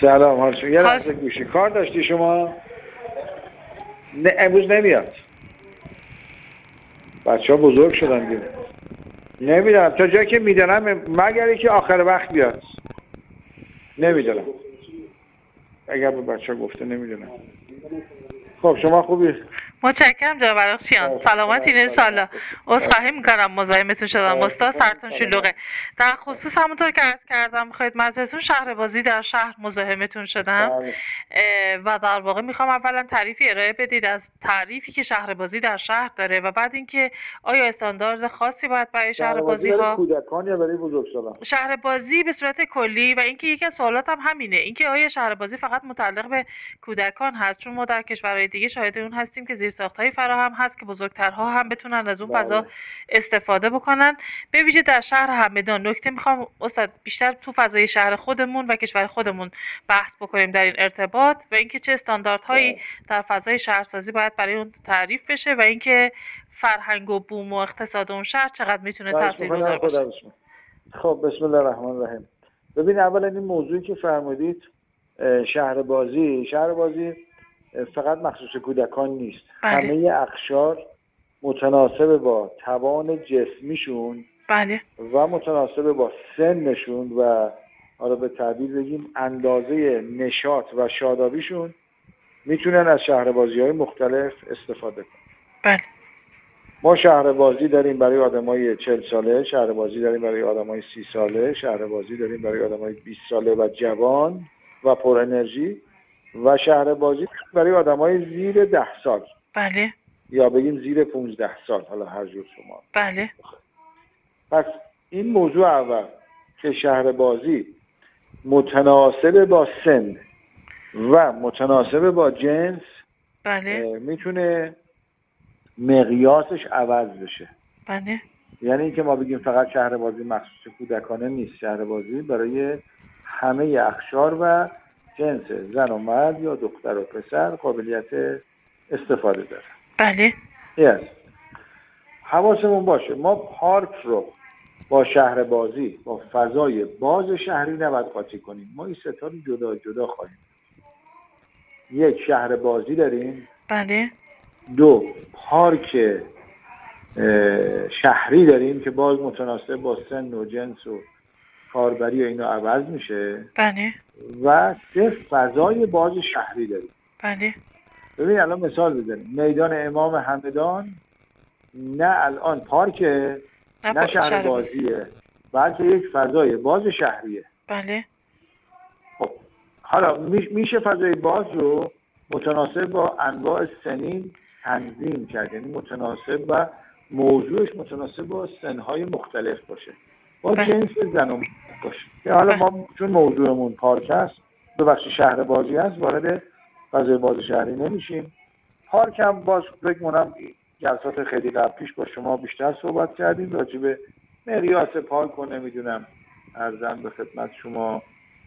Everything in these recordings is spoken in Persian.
سلام حال شما. یه لحظه گوشی کار داشتی شما؟ نه امروز نمیاد. بچه ها بزرگ شدن دیگه. نمیدونم تا جایی که میدونم مگر اینکه آخر وقت بیاد. نمیدونم. اگر به بچه ها گفته نمیدونم. خب شما خوبی؟ متشکرم جناب بخشیان. سلامتی انشالله. عذرخواهی میکنم مزاحمتون شدم. استاد سرتون شلوغه. در خصوص همونطور که عرض کردم خدمتتون شهربازی در شهر مزاحمتون شدم و در واقع میخوام اولا تعریفی ارائه بدید از تعریفی که شهربازی در شهر داره و بعد اینکه آیا استاندارد خاصی باید برای شهربازی ها کودکان یا برای بزرگسالان؟ شهربازی به صورت کلی و اینکه یکی از سوالاتم همینه، اینکه آیا شهربازی فقط متعلق به کودکان هست؟ چون ما در کشورهای دیگه شاهد اون هستیم که زیرساخت‌های فراهم هست که بزرگترها هم بتونن از اون فضا استفاده بکنن. به ویژه در شهر همدان نکته میخوام استاد بیشتر تو فضای شهر خودمون و کشور خودمون بحث بکنیم در این ارتباط و اینکه چه استانداردهایی در فضای شهرسازی باید برای اون تعریف بشه و اینکه فرهنگ و بوم و اقتصاد اون شهر چقدر میتونه تاثیرگذار باشه. خب بسم الله الرحمن الرحیم. ببین اولا این موضوعی که فرمودید شهربازی فقط مخصوص کودکان نیست. همه اقشار متناسب با توان جسمیشون و متناسب با سنشون و حالا به تعبیر بگیم اندازه نشاط و شادابیشون میتونن از شهربازی‌های مختلف استفاده کنن. ما شهربازی داریم برای آدمای 40 ساله، شهربازی داریم برای آدمای 30 ساله، شهربازی داریم برای آدمای 20 ساله و جوان و پر انرژی و شهربازی برای آدمای زیر 10 سال. یا بگیم زیر 15 سال، حالا هر جور شما. پس این موضوع اول که شهربازی متناسب با سن و متناسب با جنس میتونه مقیاسش عوض بشه. یعنی اینکه ما بگیم فقط شهربازی مخصوص کودکانه نیست، شهربازی برای همه اقشار و جنس زن و مرد یا دختر و پسر قابلیت استفاده داره. حواسمون باشه ما پارک رو با شهربازی با فضای باز شهری نباید قاطی کنیم. ما این ستا رو جدا جدا خواهیم. یک، شهربازی داریم. دو، پارک شهری داریم که باز متناسب با سن و جنس و کاربری و اینا عوض میشه. و سه، فضای باز شهری داریم. ببین الان مثال بزنیم. میدان امام همدان نه الان پارکه نه شهربازیه، بلکه یک فضای باز شهریه. خب حالا میشه فضای باز رو متناسب با انواع سنین تنظیم کرد، یعنی متناسب و موضوعش متناسب با سنهای مختلف باشه، با جنس زن و مرد باشه. حالا ما چون موضوعمون پارک هست، به بخش شهربازی هست، وارد فضای باز شهری نمیشیم. پارک هم باز فکر کنم جلسات خیلی قبل پیش با شما بیشتر صحبت کردیم راجع به مقیاس پارک و نمیدونم عرضم به خدمت شما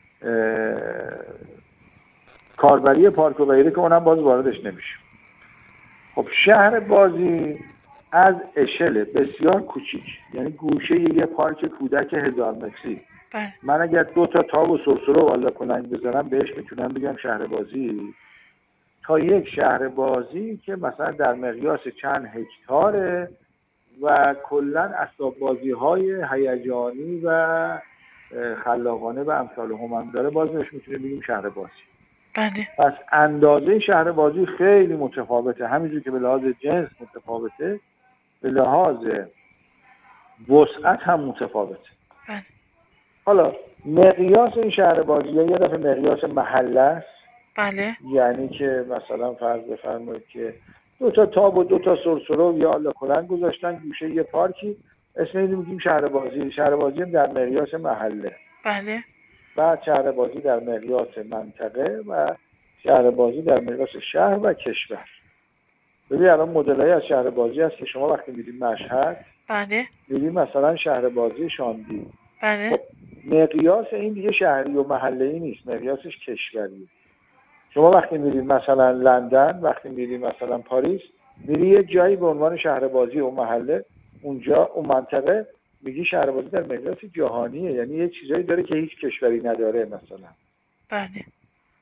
کاربری پارک و غیره که اونم باز واردش نمیشه. خب شهربازی از اشل بسیار کوچیک، یعنی گوشه یه پارک کودک 1000 متری، من اگر 2 تا تاب و سرسره و والا کننگ بذارم بهش میتونم بگم شهربازی، تا یک شهربازی که مثلا در مقیاس چند هکتاره و کلا اسباب بازی های هیجانی و خلاقانه و امثال هم داره، باز بهش میتونیم بگیم شهربازی. پس اندازه شهربازی خیلی متفاوته، همینجور که به لحاظ جنس متفاوته، به لحاظ وسعت هم متفاوته. حالا مقیاس این شهربازی یه دفعه مقیاس محله است. یعنی که مثلا فرض بفرمایید که 2 تا تاب و 2 تا سرسره یا آلا کلنگ گذاشتن گوشه یه پارکی، اسم اینو میگیم شهربازی. شهربازی هم در مقیاس محله. بعد شهربازی در مقیاس منطقه و شهربازی در مقیاس شهر و کشور. ببین الان مدل‌های از شهربازی هست که شما وقتی می‌رید مشهد می‌بینید مثلا شهربازی شاندی. خب مقیاس این دیگه شهری و محله‌ای نیست، مقیاسش کشوریه. شما وقتی می‌رید مثلا لندن، وقتی می‌رید مثلا پاریس، می‌رید یه جایی به عنوان شهربازی اون محله، اونجا اون منطقه میگی شهربازی در مقیاس جهانیه، یعنی یه چیزایی داره که هیچ کشوری نداره مثلا.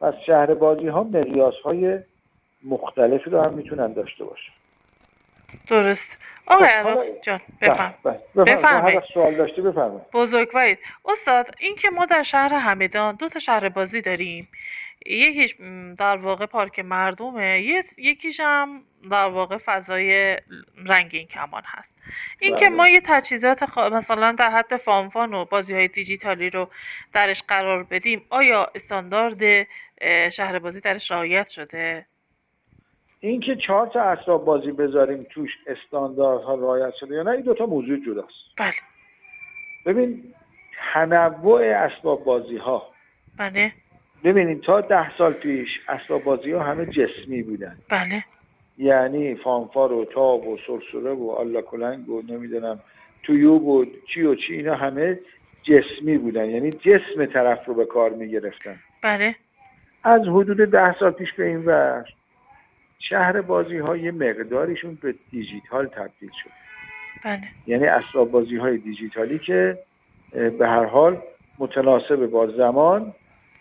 پس شهر بازی ها مقیاس های مختلفی رو هم میتونن داشته باشن. درست. خب آقای حالا عراقی جان بفرم. بفرمایید. هر بفرمایید. وقت سوال داشتی بفرمایید. بزرگوارید. استاد این که ما در شهر همدان 2 تا شهر بازی داریم، یکیش در واقع پارک مردمه، یکیش هم در واقع فضای رنگین کمان هست. این که ما بله. یه تجهیزات مثلا در حد فانفان و بازی های دیجیتالی رو درش قرار بدیم، آیا استاندارد شهر بازی درش رعایت شده؟ این که 4 تا اسباب بازی بذاریم توش استانداردها رعایت شده یا نه، این 2 تا موضوع جداست. بله. ببین تنوع اسباب بازی ها، بله. ببینید تا 10 سال پیش اسباب بازی ها همه جسمی بودن. بله. یعنی فانفار و تاب و سرسره و آلا کلنگ و نمیدونم تویوب و چی اینا همه جسمی بودن، یعنی جسم طرف رو به کار میگرفتن. بله. از حدود 10 سال پیش به این ور شهر بازی ها یه مقداریشون به دیجیتال تبدیل شد. بله. یعنی اسباب بازی های دیجیتالی که به هر حال متناسب با زمان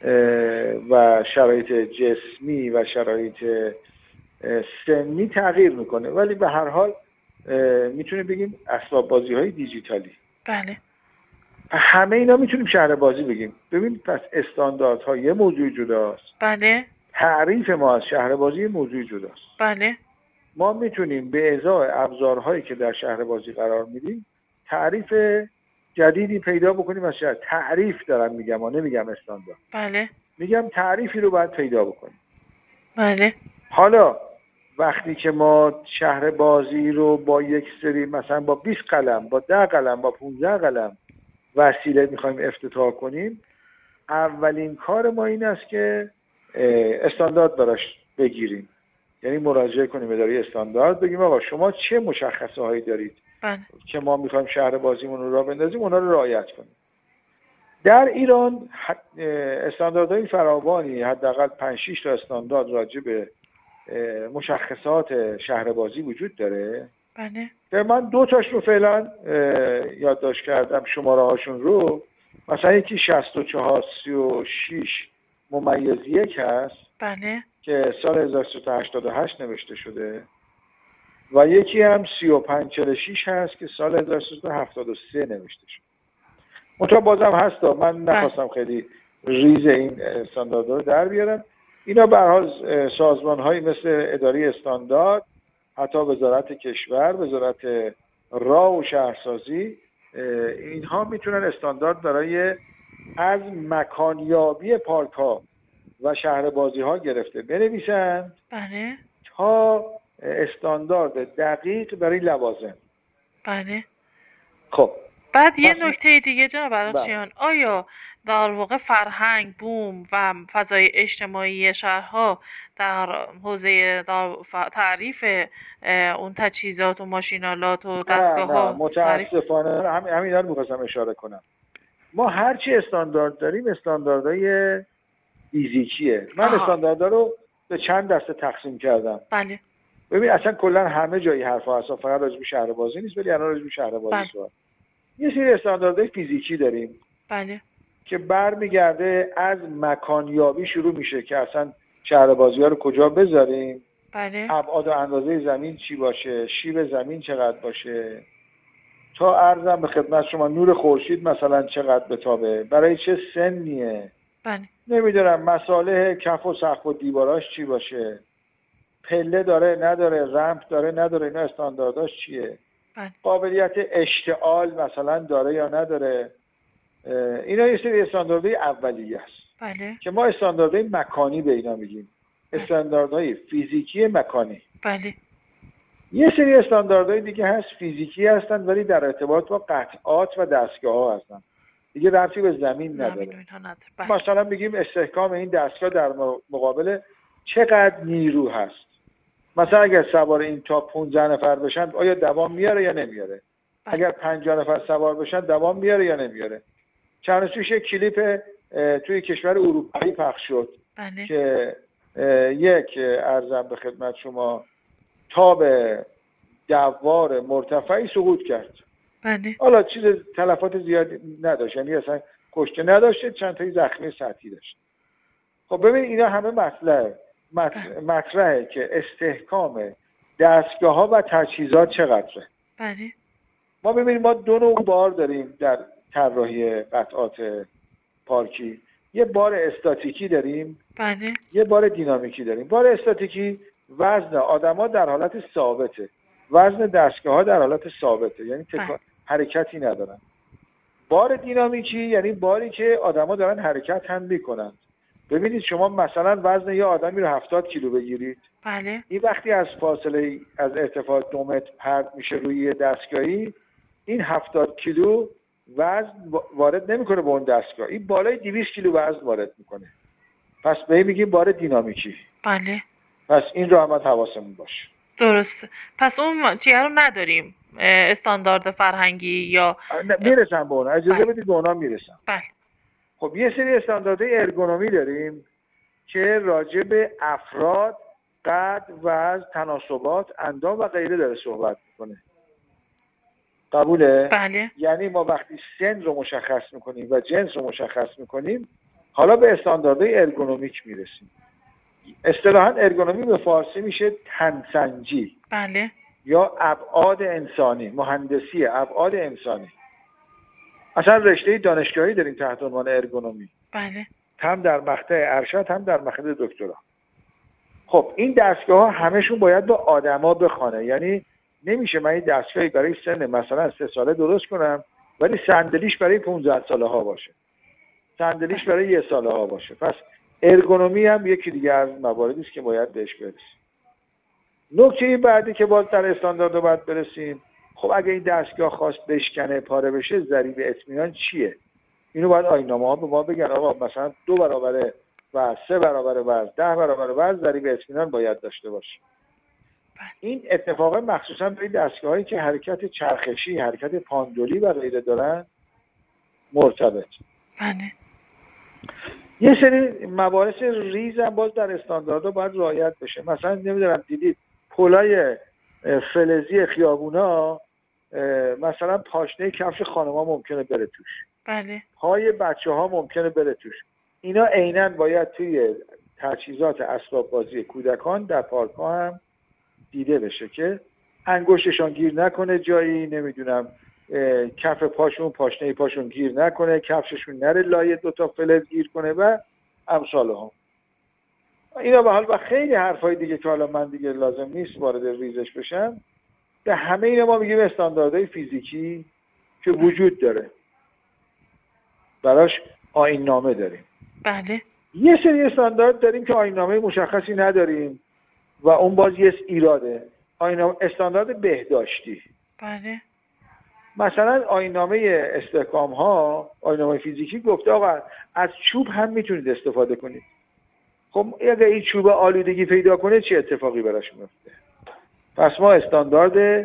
و شرایط جسمی و شرایط سنی تغییر میکنه، ولی به هر حال میتونیم بگیم اسباب بازی های دیجیتالی. بله. همه اینا میتونیم شهر بازی بگیم. ببین پس استانداردها یه موضوع جداست. بله. تعریف ما از شهر بازی یه موضوع جداست. بله. ما میتونیم به ازای ابزارهایی که در شهر بازی قرار میدیم تعریف جدیدی پیدا بکنیم از شهر. تعریف دارم میگم، نمیگم استاندارد. بله. میگم تعریفی رو باید پیدا بکنیم. بله. حالا وقتی که ما شهر بازی رو با یک سری مثلا با 20 قلم، با 10 قلم، با 15 قلم وسیله میخوایم افتتاح کنیم، اولین کار ما این است که استاندارد براش بگیریم. یعنی مراجعه کنیم به اداره استاندارد، بگیم آقا شما چه مشخصه هایی دارید بله. که ما میخوایم شهر بازیمون رو راه بندازیم، اونا رو رعایت کنیم. در ایران استانداردهای فراوانی، حداقل 5-6 تا استاندارد راجع به مشخصات شهر بازی وجود داره. بله. که من 2 تاش رو فعلا یادداشت کردم، شماره هاشون رو. مثلا یکی 6436-1 هست. بله. که سال 1388 نوشته شده و یکی هم 3546 هست که سال 1373 نوشته شده. منتها بازم هست، من نخواستم خیلی ریز این استانداردها رو در بیارم. اینا به هر حال سازمان‌هایی مثل اداره استاندارد، حتی وزارت کشور، وزارت راه و شهرسازی، اینها میتونن استاندارد برای از مکانیابی پارک‌ها و شهر بازی ها گرفته بنویسند. بله. تا استاندارد دقیق برای لوازم. بله. خب بعد یه نکته دیگه جناب عراقچیان، بله. آیا در واقع فرهنگ، بوم و فضای اجتماعی شهرها در حوزه تعریف اون تجهیزات و ماشینالات و دستگاه نه ها متاسفانه همینا رو می‌خواستم اشاره کنم. ما هرچی استاندارد داریم استانداردهای فیزیکیه. من استانداردها رو به چند دسته تقسیم کردم. بله. ببین اصلا کلا همه جایی حرفا هست، فقط راجع به شهر بازی نیست، ولی الان راجع به شهر بازی صحبت. یه سری استانداردهای فیزیکی داریم. بله. که برمیگرده از مکانیابی شروع میشه که اصلا شهر بازی ها رو کجا بذاریم. بله. ابعاد و اندازه زمین چی باشه، شیب زمین چقدر باشه، تا عرضم به خدمت شما نور خورشید مثلا چقدر بتابه، برای چه سنیه. بله. نمیدونم مصالح کف و سقف و دیواراش چی باشه، پله داره نداره، رمپ داره نداره، اینا استاندارداش چیه. بله. قابلیت اشتعال مثلا داره یا نداره. اینا یه سری استانداردهای اولیه است. بله. که ما استانداردهای مکانی به اینا میگیم. استانداردهای فیزیکی مکانی. بله. یه سری استانداردهای دیگه هست فیزیکی هستن ولی در ارتباط با قطعات و دستگاه ها هستن. دیگه ربطی به زمین نداره. مثلا میگیم استحکام این دستگاه در مقابل چقدر نیرو هست. مثلا اگر سوار این تا 15 نفر بشن آیا دوام میاره یا نمیاره. اگر 50 نفر سوار بشن دوام میاره یا نمیاره. چند روز پیش یک کلیپ توی کشور اروپایی پخش شد. بله. که یک عرضم به خدمت شما تاب دوار مرتفعی سقوط کرد. بله. حالا چیز تلفات زیادی نداشت، یعنی اصلا کشته نداشته، چند تایی زخمی سطحی داشت. خب ببین اینا همه مطرحه که استحکام دستگاه ها و تجهیزات چقدره. بله. ما ببینیم ما 2 نوع بار داریم در طراحی قطعات پارکی. یه بار استاتیکی داریم، بله. یه بار دینامیکی داریم. بار استاتیکی وزن آدما در حالت ثابته، وزن دستگاه ها در حالت ثابته، یعنی حرکتی ندارن. بار دینامیکی یعنی باری که آدما دارن حرکت هم میکنن. ببینید شما مثلا وزن یه آدمی رو 70 کیلو بگیرید، بله. این وقتی از فاصله از ارتفاع 2 متر پرت میشه روی دستگاهی، این 70 کیلو وزن وارد نمیکنه به اون دستگاه، این بالای 200 کیلو وزن وارد میکنه. پس به این میگیم بار دینامیکی. بله. پس این رو هم حواسمون باشه. درسته. پس اون چیه رو نداریم، استاندارد فرهنگی یا میرسم به اونا، اجازه بدید به اونا میرسم. بله. خب یه سری استانداردهای ارگونومی داریم که راجع به افراد، قد، وزن، تناسبات، اندام و غیره داره صحبت میکنه. قبوله؟ بله. یعنی ما وقتی سن رو مشخص میکنیم و جنس رو مشخص میکنیم، حالا به استانداردهای ارگونومیک میرسیم. اصطلاحاً ارگونومی به فارسی میشه تنسنجی. بله. یا ابعاد انسانی، مهندسی ابعاد انسانی. اصلا رشته دانشگاهی داریم تحت عنوان ارگونومی. بله. هم در مقطع ارشد هم در مقطع دکترا. خب این دستگاه ها همشون باید با آدما بخونه. یعنی نمیشه من این دستگاهی برای سن مثلا 3 ساله درست کنم ولی صندلیش برای 15 ساله ها باشه، صندلیش برای 1 ساله ها باشه. پس ارگونومی هم یکی دیگه از مواردی است که باید بهش برسیم. نکته بعدی که باز در استاندارد باید برسیم، خب اگه این دستگاه خواست بشکنه، پاره بشه، ضریب اطمینان چیه؟ اینو باید آیین‌نامه‌ها به ما بگن آقا مثلا 2 برابر و 3 برابر و 10 برابر و ضریب اطمینان باید داشته باشه. این اتفاقا مخصوصا برای دستگاهایی که حرکت چرخشی، حرکت پاندولی و غیره دارن مرتبط. بله. یه سری مباحث ریز هم باز در استانداردها باید رعایت بشه. مثلا نمیدونم دیدید پلای فلزی خیابونا، مثلا پاشنه کفش خانم‌ها ممکنه بره توش. بله. پای بچه‌ها ممکنه بره توش. اینا عیناً باید توی تجهیزات اسباب بازی کودکان در پارک‌ها هم دیده بشه که انگشتشون گیر نکنه جایی، نمیدونم کف پاشون، پاشنه پاشون گیر نکنه، کفششون نره لای 2 تا فلز گیر کنه و امثال هم. اینا به حال و خیلی حرفای دیگه که حالا من دیگه لازم نیست وارد ریزش بشم. به همه اینا ما میگیم استانداردهای فیزیکی که وجود داره، براش آیین‌نامه داریم. بله. یه سری استاندارد داریم که آیین‌نامه مشخصی نداریم و اون باز یه ایراده. استاندارد بهداشتی. بله. مثلا آیین‌نامه استحکام ها، آیین‌نامه فیزیکی گفته آقا از چوب هم میتونید استفاده کنید. خب اگه این چوب آلودگی پیدا کنه چه اتفاقی براش میفته؟ پس ما استاندارد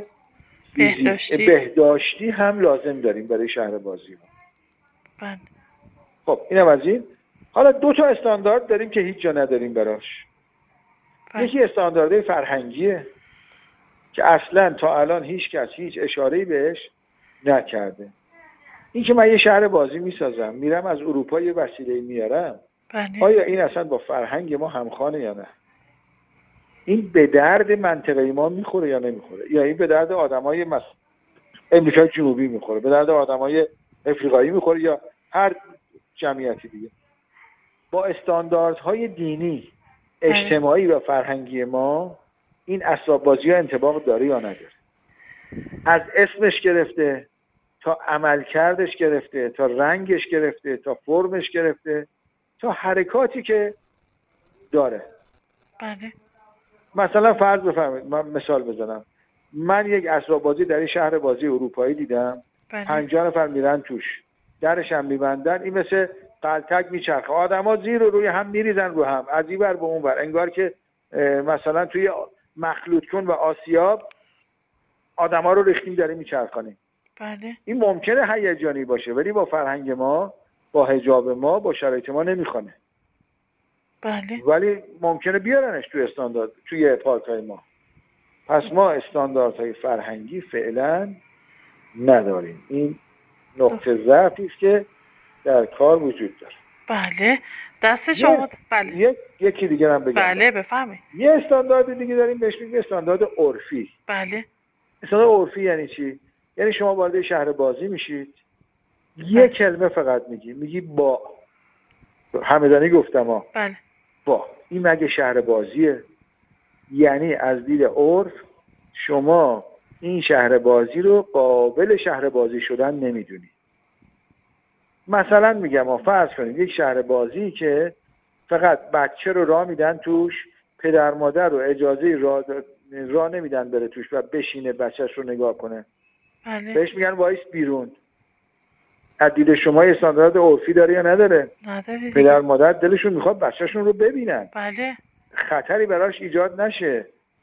بهداشتی هم لازم داریم برای شهر بازی ها. بله. خب اینم از این. حالا 2 تا استاندارد داریم که هیچ جا نداریم براش. یکی استاندارد فرهنگیه که اصلا تا الان هیچ کس هیچ اشاره‌ای بهش نکرده. این که من یه شهر بازی میسازم، میرم از اروپا یه وسیله میارم، بله. آیا این اصلا با فرهنگ ما همخوانه یا نه؟ این به درد منطقه ما میخوره یا نمیخوره؟ یا این به درد آدمای امریکای جنوبی میخوره، به درد آدمای افریقایی میخوره یا هر جمعیتی دیگه؟ با استانداردهای دینی، اجتماعی و فرهنگی ما این اسباب بازی ها انطباق داره یا نداره؟ از اسمش گرفته تا عملکردش گرفته تا رنگش گرفته تا فرمش گرفته تا حرکاتی که داره. بله. مثلا فرض بفرمایید من مثال بزنم، من یک اسباب بازی در این شهر بازی اروپایی دیدم. بله. 50 نفر میرن توش، درش هم میبندن، این مثل قلتک میچرخه، آدما زیر و روی هم میریزن رو هم، از این ور به اون ور، انگار که مثلا توی مخلوط کن و آسیاب آدما رو ریختیم داریم میچرخانیم. بله. این ممکنه هیجانی باشه ولی با فرهنگ ما، با حجاب ما، با شرایط ما نمیخونه. بله. ولی ممکنه بیارنش توی استاندارد، توی پارک‌های ما. پس ما استانداردهای فرهنگی فعلا نداریم. این نقطه ضعفی است که در کار وجود داره. بله. دست شما. بله. یکی دیگه هم بگم. بله بفهمید. یه استاندارد دیگه داریم بهش میگیم استاندارد عرفی. بله. استاندارد عرفی یعنی چی؟ یعنی شما وارد شهر بازی میشید، یه کلمه فقط میگی با. همدانی گفتم ها. بله. با. این مگه شهر بازیه؟ یعنی از دید عرف شما این شهر بازی رو قابل شهر بازی شدن نمیدونی. مثلا میگم فرض کنید یک شهر بازی که فقط بچه رو راه میدن توش، پدر مادر رو اجازه راه نمیدن بره توش و بشینه بچهش رو نگاه کنه. بله. بهش میگن وایس بیرون. از دید شما استاندارد عرفی داره یا نداره؟ نداره. پدر مادر دلشون میخواد بچهشون رو ببینن. بله. خطری براش ایجاد نشه.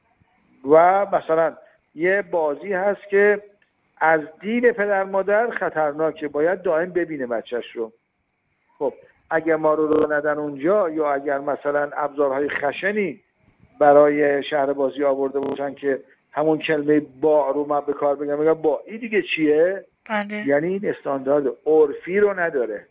و مثلا یه بازی هست که از دید پدر مادر خطرناکه، باید دائم ببینه بچهش رو. خب اگر ما رو ندن اونجا، یا اگر مثلا ابزارهای خشنی برای شهر بازی آورده باشن که همون کلمه با رو من به کار بگم با، این دیگه چیه؟ بله. یعنی این استاندارد عرفی رو نداره.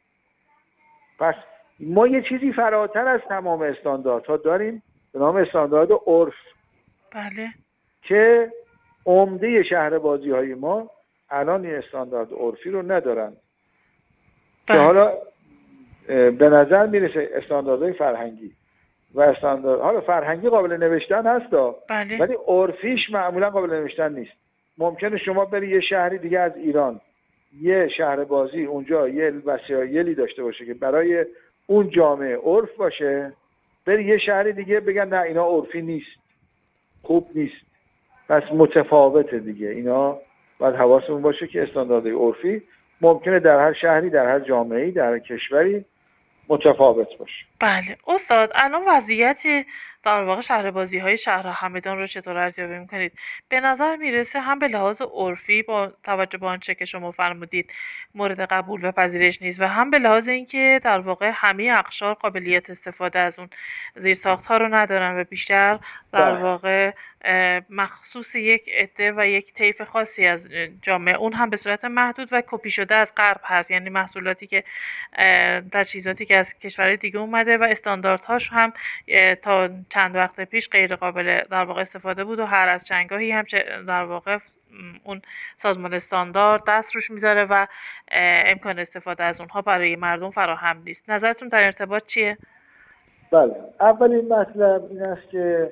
پس ما یه چیزی فراتر از تمام استانداردها داریم به نام استاندارد عرف. بله. که عمده شهر بازی های ما الان این استاندارد عرفی رو ندارن. بله. که حالا به نظر میرسه استانداردهای فرهنگی و استاندارد، حالا فرهنگی قابل نوشتن هستا، بله. ولی عرفیش معمولا قابل نوشتن نیست. ممکنه شما بری یه شهری دیگه از ایران، یه شهر بازی اونجا یه وسایلی داشته باشه که برای اون جامعه عرف باشه، بری یه شهری دیگه بگن نه اینا عرفی نیست، خوب نیست. پس متفاوته دیگه. اینا باید حواسمون باشه که استانداردهای عرفی ممکنه در هر شهری، در هر جامعه‌ای، در هر کشوری متفاوت باشه. بله. استاد الان وضعیت در واقع شهر بازی های شهر همدان رو چطور ارزیابی میکنید؟ به نظر میرسه هم به لحاظ عرفی با توجه به آنچه که شما فرمودید مورد قبول و پذیرش نیست، و هم به لحاظ اینکه در واقع همه اقشار قابلیت استفاده از اون زیرساخت ها رو ندارن و بیشتر در واقع مخصوص یک عده و یک طیف خاصی از جامعه، اون هم به صورت محدود و کپی شده از غرب هست، یعنی محصولاتی که تجهیزاتی که از کشورهای دیگه اومده و استانداردهاش هم تا چند وقت پیش غیر قابل در واقع استفاده بود و هر از چندگاهی هم در واقع اون سازمان استاندارد دست روش میذاره و امکان استفاده از اونها برای مردم فراهم نیست. نظرتون در ارتباط چیه؟ بله، اولین مطلب این است که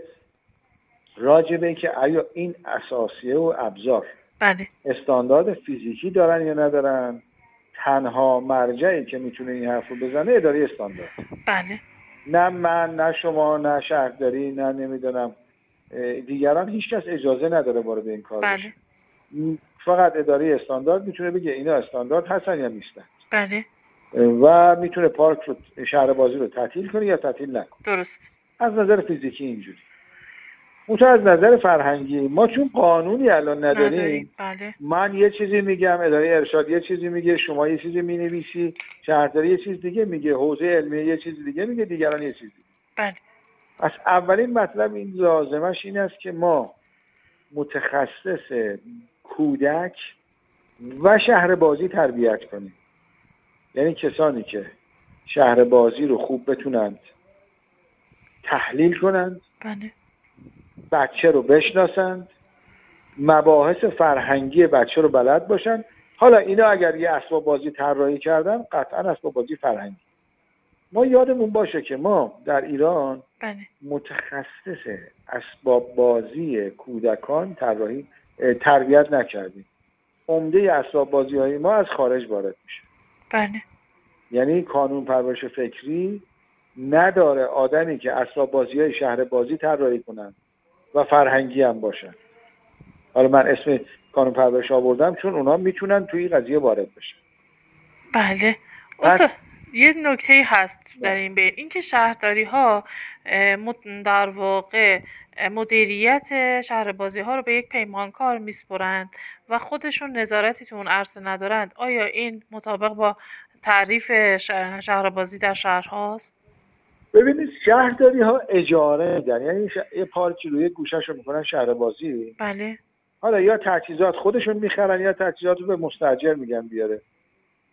راجبه که آیا این اساسیه و ابزار بله. استاندارد فیزیکی دارن یا ندارن، تنها مرجعی که میتونه این حرف رو بزنه اداره استاندارد. بله. نه من، نه شما، نه شهرداری، نه نمیدونم دیگران، هیچ کس اجازه نداره وارد این کار بشه. بله. فقط اداره استاندارد میتونه بگه اینا استاندارد هستن یا نیستن. بله. و میتونه پارک رو، شهر بازی رو تعطیل کنه یا تعطیل نکنه. درست. از نظر فیزیکی اینجوری. اون از نظر فرهنگی ما چون قانونی الان نداریم. بله. من یه چیزی میگم، اداره ارشاد یه چیزی میگه، شما یه چیزی مینویسی، شهرداری یه چیز دیگه میگه، حوزه علمیه یه چیز دیگه میگه، دیگران یه چیز دیگه. بله. پس اولین مطلب این لازمش این است که ما متخصص کودک و شهر بازی تربیت کنیم. یعنی کسانی که شهر بازی رو خوب بتونند تحلیل کنند، بله. بچه رو بشناسند، مباحث فرهنگی بچه رو بلد باشن. حالا اینا اگر یه اسباب بازی طراحی کردن، قطعا اسباب بازی فرهنگی. ما یادمون باشه که ما در ایران بله. متخصص اسباب بازی کودکان تربیت نکردیم. عمده اسباب بازی های ما از خارج وارد میشه. بله. یعنی کانون پرورش فکری نداره آدمی که اسباب بازی های شهر بازی طراحی کنن و فرهنگی هم باشن. حالا من اسم کانون پرورش آوردم چون اونا میتونن توی قضیه وارد بشن. بله. استاد یه نکته هست در این بین، اینکه شهرداری ها در واقع مدیریت شهر بازی ها رو به یک پیمانکار میسپرند و خودشون نظارتی تو اون عرصه ندارند. آیا این مطابق با تعریف شهر بازی در شهرهاست؟ ببینید شهرداری ها اجاره میدن، یعنی یه پارکی رو یه گوشه‌ش رو میکنن شهر بازی. بله. حالا یا تجهیزات خودشون میخرن یا تجهیزات رو به مستاجر میگن بیاره.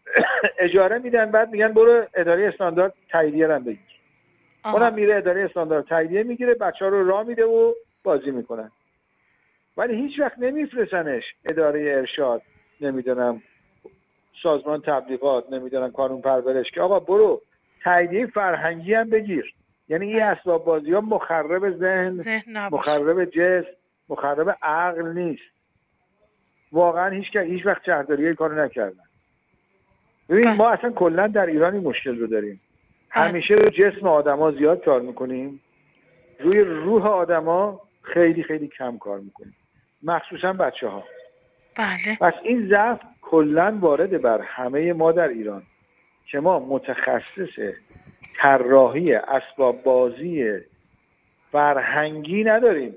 اجاره میدن، بعد میگن برو اداره استاندارد تاییدیه رو بگیر. اونم میره اداره استاندارد تاییدیه میگیره، بچه‌ها رو راه میده و بازی میکنن. ولی هیچ وقت نمیفرستنش اداره ارشاد، نمیدونم سازمان تبلیغات، نمیدونم کانون پرورش که آقا برو تاییدیه فرهنگی هم بگیر. یعنی این اسباب بازی ها مخرب ذهن، مخرب جسم، مخرب عقل نیست. واقعا هیچ وقت شهرداری این کارو نکردن. ببین ما اصلا کلا در ایران این مشکل رو داریم. همیشه روی جسم آدما زیاد کار میکنیم، روی روح آدما خیلی خیلی کم کار میکنیم، مخصوصا بچه‌ها. بله. پس این ضعف کلا وارد بر همه ما در ایران که ما متخصص طراحی اسباب بازی فرهنگی نداریم.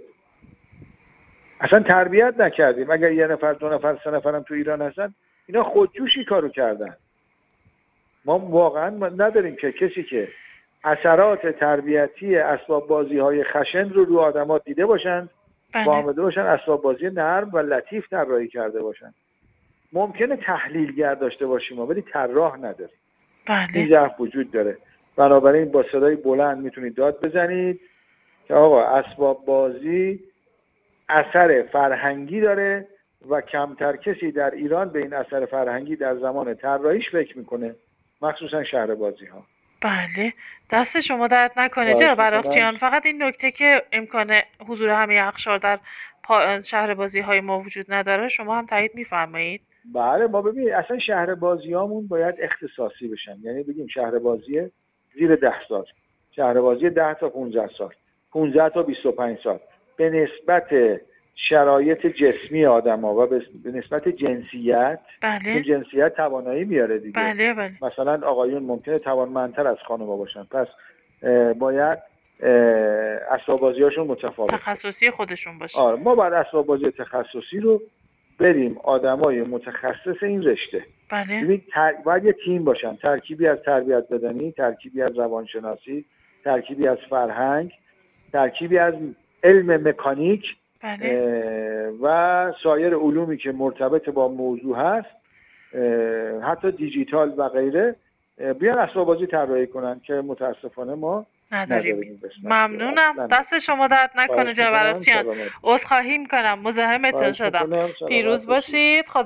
اصلا تربیت نکردیم. اگر یه نفر، دو نفر، سه نفرم تو ایران هستن، اینا خودجوشی کارو کردن. ما واقعا نداریم که کسی که اثرات تربیتی اسباب بازی های خشن رو آدم‌ها دیده باشند، فهمیده باشن، اسباب بازی نرم و لطیف طراحی کرده باشن. ممکنه تحلیلگر داشته باشیم ولی طراح نداریم. این ضعف وجود داره. بنابراین با صدای بلند میتونید داد بزنید که آقا اسباب بازی اثر فرهنگی داره و کمتر کسی در ایران به این اثر فرهنگی در زمان طراحیش فکر میکنه، مخصوصا شهر بازی ها. بله، دست شما درد نکنه جناب عراقچیان. فقط این نکته که امکان حضور همه اقشار در شهر بازی های ما وجود نداره، شما هم تایید میفرمایید؟ بله، ما ببینید اصلا شهر بازی هامون باید اختصاصی بشن. یعنی بگیم شهر بازی زیر 10 سال، شهر بازی 10 تا 15 سال، 15 تا 25 سال، به نسبت شرایط جسمی آدم‌ها و به نسبت جنسیت. بله. جنسیت توانایی میاره دیگه. بله. مثلا آقایون ممکنه توانمندتر از خانم‌ها باشن، پس باید اسباب بازی‌هاشون متفاوت، تخصصی خودشون باشه. آره، ما باید اسباب بازی تخصصی رو بریم آدمای متخصص این رشته. بله. ببین باید یه تیم باشن، ترکیبی از تربیت بدنی، ترکیبی از روانشناسی، ترکیبی از فرهنگ، ترکیبی از علم مکانیک. بله. و سایر علومی که مرتبط با موضوع هست، حتی دیجیتال و غیره، بیان اسباب بازی طراحی کنن که متاسفانه ما نداریم. ممنونم، دست شما درد نکنه جناب عراقچیان. عذرخواهی میکنم، مزاحمتون شدم. پیروز باشید.